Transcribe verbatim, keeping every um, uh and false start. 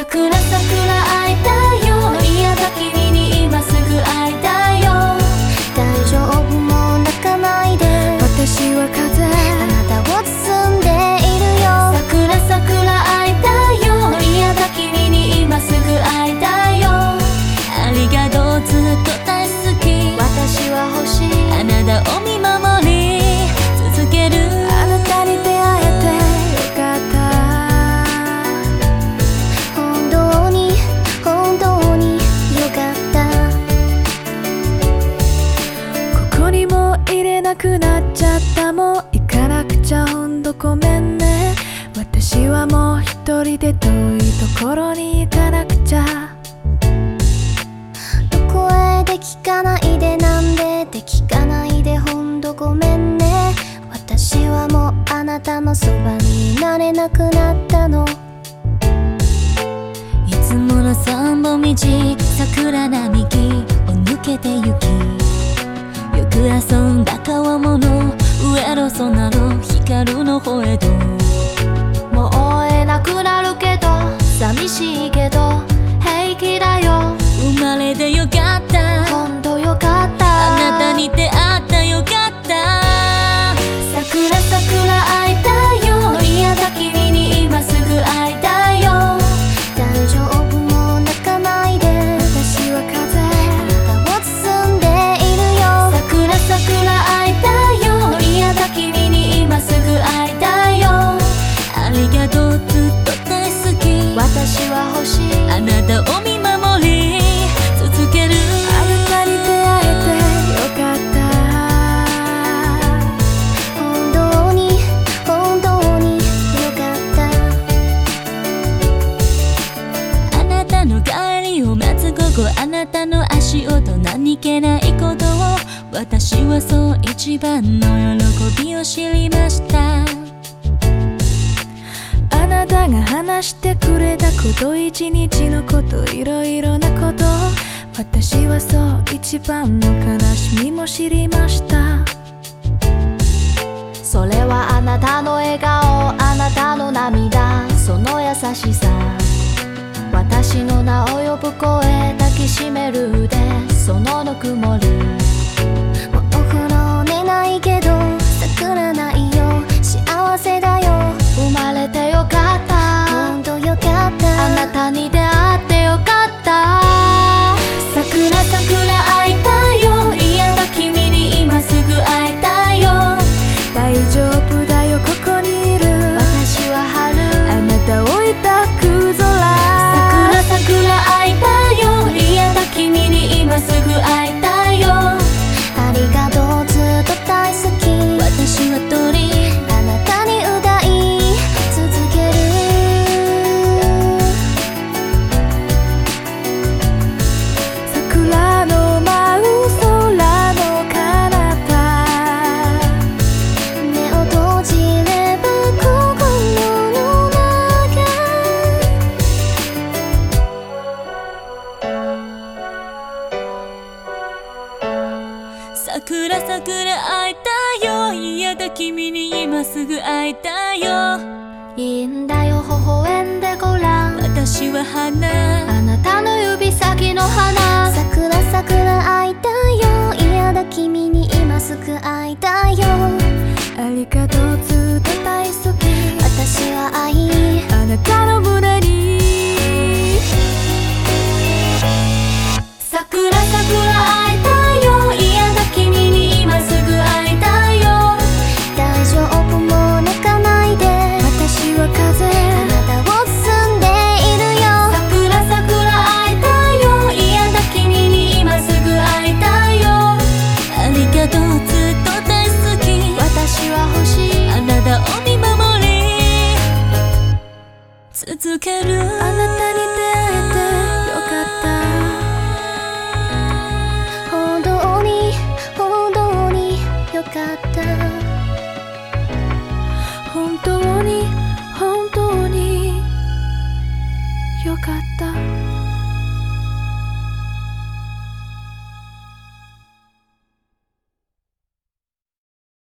桜桜会いたいよ、嫌だ君に今すぐ会いたいよ。大丈夫もう泣かないで、 私は風、 あなたを包んでいるよ。桜桜会いたいよ、嫌だ君に今すぐ会いたいよ。ありがとうずっと大好き、私は欲しいあなたを見守り続ける。 あなたに出会えてよかった、 本当に本当によかった。 ここにもう入れなくなっちゃった、もう行かなくちゃ、ほんとごめんね。私はもう一人で遠いところに行かなくちゃ。 どこへで聞かないで、なんでで聞かないで、ほんとごめんね。私はもうあなたのそばにいられなくなったの。いつもの散歩道、桜並木を抜けて行き、よく遊んだ川面の上の空の光の方へと。もう会えなくなるけど、寂しいけど平気だよ。生まれてよかった、ほんとよかった、あなたに出会ったよかった。桜桜会いたいよ、嫌だ君に今すぐ会いたいよ。大丈夫もう泣かないで、 私は風、 あなたを包んでいるよ。桜桜会いたいよ、嫌だ君に今すぐ会いたいよ。ありがとうずっと大好き、私は欲しいあなたを見守り続ける。 あなたに出会えてよかった、 本当に本当によかった。あなたの帰りを待つ午後、あなたの足音、何気ないことを、私はそう一番の喜びを知りました。 あなたが話してくれたこと、一日のこと、いろいろなこと、私はそう一番の悲しみも知りました。 それはあなたの笑顔、あなたの涙、その優しさ、私の名を呼ぶ声、抱きしめる腕、そのぬくもり。もうお風呂寝ないけど桜ないよ、幸せだよ、生まれてよかった、ほんとよかった、あなたに出会ってよかった。桜桜会いたいよ、嫌だ君に今すぐ会いたいよ。 大丈夫だよ、ここにいる、 私は春、 あなたを抱く空。 桜桜会いたいよ、嫌だ君に今すぐ会いたいよ。ありがとうずっと大好き、私は鳥、あなたに歌い続ける。 桜の舞う空の彼方、 目を閉じれば心の中。桜桜会いたいよ、嫌だ君に今すぐ会いたいよ。いいんだよ微笑んでごらん、私は花、あなたの指先の花。桜桜会いたいよ、嫌だ君に今すぐ会いたいよ。 ありがとうずっと大好き、 私は愛、 あなたの胸に。 桜桜会いたいよ、嫌だ君に今すぐ会いたいよ。大丈夫もう泣かないで、 私は風、 あなたを包んでいるよ。桜桜会いたいよ、嫌だ君に今すぐ会いたいよ。ありがとうずっと大好き、私は欲しいあなたを見守り続ける。 あなたに出会えてよかった、 本当に本当によかった。 本当に本当によかった。